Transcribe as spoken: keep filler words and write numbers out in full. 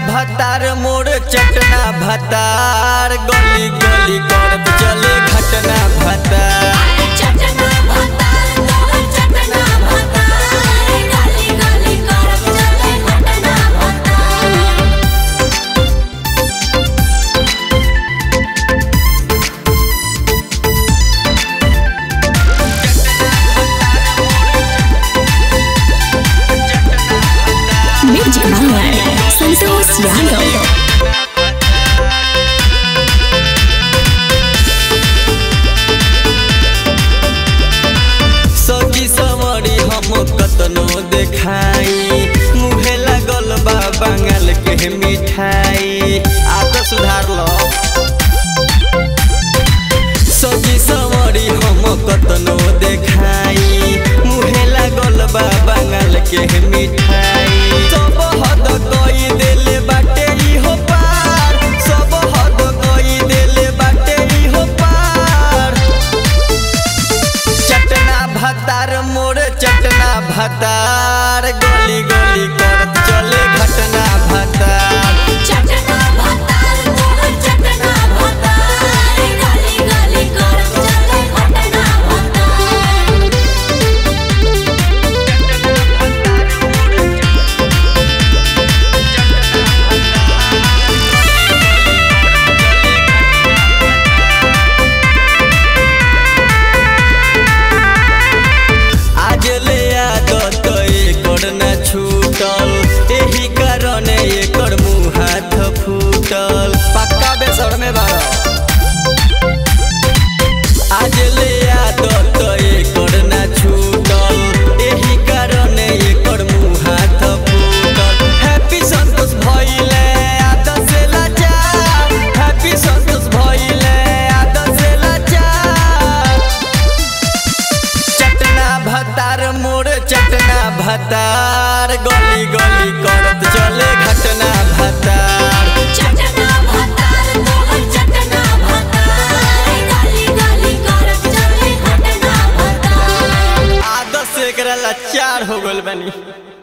भतार मोर चटना भतार गली गली करत चले घटना भतार चटना भतार तोहर चटना भतार गली गली करत चले घटना भतार म्यूजिक मांगर संतोष यादव कतनो देखाई मुहे लगल बा बंगाल के मिठाई आदत सुधार लो सजी सवरी हम कतनो देखाई मुहे लगल बा बंगाल के मिठाई सब हद कई देले बाटे ई हो पार सब हद कई देले बाटे ई हो पार चटना भतार मोर चटना भतार गली गली करत चले घटना भतार चटना भतार तोहर चटना भतार गली गली करत चले घटना भतार आज ले आदत एकर न छूटल एही कारण एकर मुँह हाथ फूटल पक्का बेसर में बारा आज ले आदत एकर न छूटल एही कारण एकर मुँह हाथ फूटल हैप्पी संतोष भइले आदत से लाचार हैप्पी संतोष भइले आदत से लाचार चटना भतार मोर चटना भतार गली गली करत चले घटना भतार चटना भतार तोहर चटना भतार गली गली करत चले घटना भतार आदत से एकरा लाचार हो गइल बानी।